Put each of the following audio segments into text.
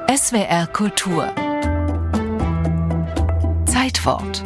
SWR Kultur Zeitwort.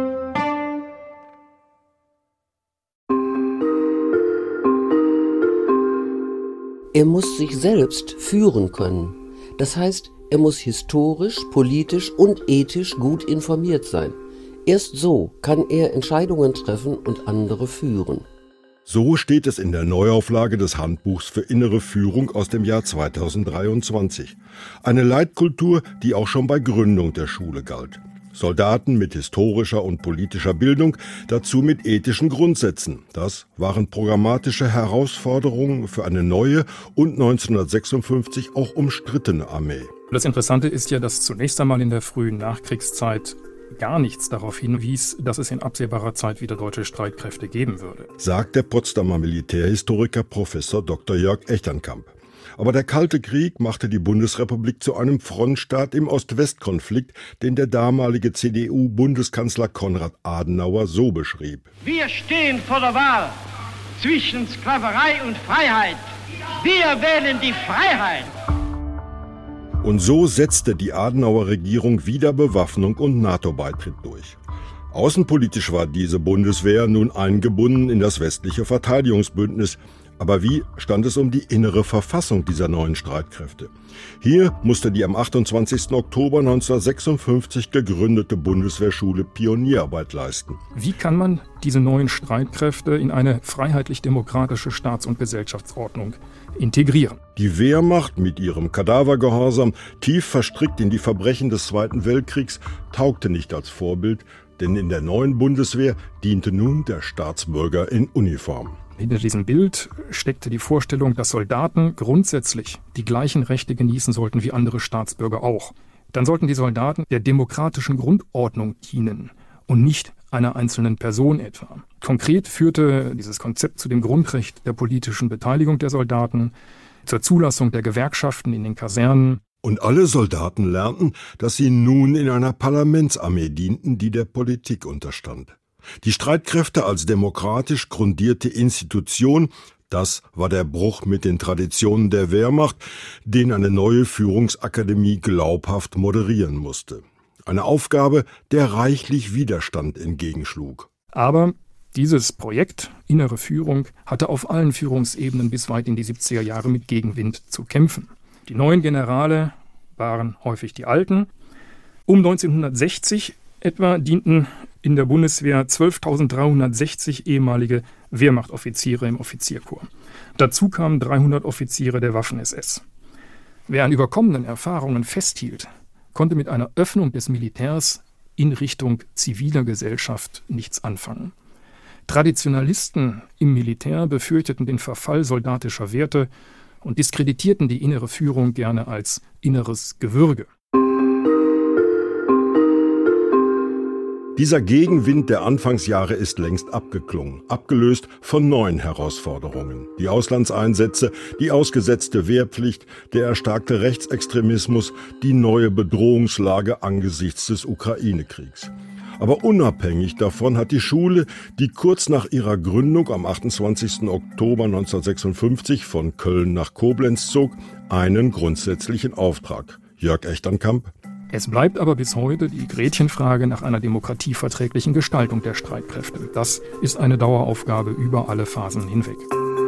Er muss sich selbst führen können. Das heißt, er muss historisch, politisch und ethisch gut informiert sein. Erst so kann er Entscheidungen treffen und andere führen. So steht es in der Neuauflage des Handbuchs für innere Führung aus dem Jahr 2023. Eine Leitkultur, die auch schon bei Gründung der Schule galt. Soldaten mit historischer und politischer Bildung, dazu mit ethischen Grundsätzen. Das waren programmatische Herausforderungen für eine neue und 1956 auch umstrittene Armee. Das Interessante ist ja, dass zunächst einmal in der frühen Nachkriegszeit gar nichts darauf hinwies, dass es in absehbarer Zeit wieder deutsche Streitkräfte geben würde, sagt der Potsdamer Militärhistoriker Professor Dr. Jörg Echternkamp. Aber der Kalte Krieg machte die Bundesrepublik zu einem Frontstaat im Ost-West-Konflikt, den der damalige CDU-Bundeskanzler Konrad Adenauer so beschrieb. Wir stehen vor der Wahl zwischen Sklaverei und Freiheit. Wir wählen die Freiheit. Und so setzte die Adenauer Regierung Wiederbewaffnung und NATO-Beitritt durch. Außenpolitisch war diese Bundeswehr nun eingebunden in das westliche Verteidigungsbündnis. Aber wie stand es um die innere Verfassung dieser neuen Streitkräfte? Hier musste die am 28. Oktober 1956 gegründete Bundeswehrschule Pionierarbeit leisten. Wie kann man diese neuen Streitkräfte in eine freiheitlich-demokratische Staats- und Gesellschaftsordnung integrieren? Die Wehrmacht mit ihrem Kadavergehorsam, tief verstrickt in die Verbrechen des Zweiten Weltkriegs, taugte nicht als Vorbild, denn in der neuen Bundeswehr diente nun der Staatsbürger in Uniform. Hinter diesem Bild steckte die Vorstellung, dass Soldaten grundsätzlich die gleichen Rechte genießen sollten wie andere Staatsbürger auch. Dann sollten die Soldaten der demokratischen Grundordnung dienen und nicht einer einzelnen Person etwa. Konkret führte dieses Konzept zu dem Grundrecht der politischen Beteiligung der Soldaten, zur Zulassung der Gewerkschaften in den Kasernen. Und alle Soldaten lernten, dass sie nun in einer Parlamentsarmee dienten, die der Politik unterstand. Die Streitkräfte als demokratisch grundierte Institution, das war der Bruch mit den Traditionen der Wehrmacht, den eine neue Führungsakademie glaubhaft moderieren musste. Eine Aufgabe, der reichlich Widerstand entgegenschlug. Aber dieses Projekt, innere Führung, hatte auf allen Führungsebenen bis weit in die 70er Jahre mit Gegenwind zu kämpfen. Die neuen Generale waren häufig die alten. Um 1960 etwa dienten in der Bundeswehr 12.360 ehemalige Wehrmachtoffiziere im Offizierkorps. Dazu kamen 300 Offiziere der Waffen-SS. Wer an überkommenen Erfahrungen festhielt, konnte mit einer Öffnung des Militärs in Richtung ziviler Gesellschaft nichts anfangen. Traditionalisten im Militär befürchteten den Verfall soldatischer Werte und diskreditierten die innere Führung gerne als inneres Gewürge. Dieser Gegenwind der Anfangsjahre ist längst abgeklungen, abgelöst von neuen Herausforderungen. Die Auslandseinsätze, die ausgesetzte Wehrpflicht, der erstarkte Rechtsextremismus, die neue Bedrohungslage angesichts des Ukraine-Kriegs. Aber unabhängig davon hat die Schule, die kurz nach ihrer Gründung am 28. Oktober 1956 von Köln nach Koblenz zog, einen grundsätzlichen Auftrag. Jörg Echternkamp. Es bleibt aber bis heute die Gretchenfrage nach einer demokratieverträglichen Gestaltung der Streitkräfte. Das ist eine Daueraufgabe über alle Phasen hinweg.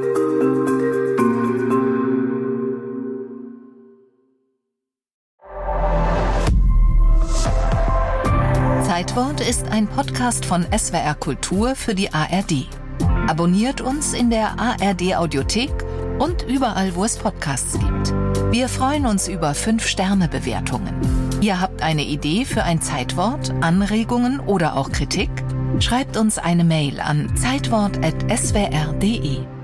Zeitwort ist ein Podcast von SWR Kultur für die ARD. Abonniert uns in der ARD Audiothek und überall, wo es Podcasts gibt. Wir freuen uns über 5-Sterne-Bewertungen. Ihr habt eine Idee für ein Zeitwort, Anregungen oder auch Kritik? Schreibt uns eine Mail an zeitwort@swr.de.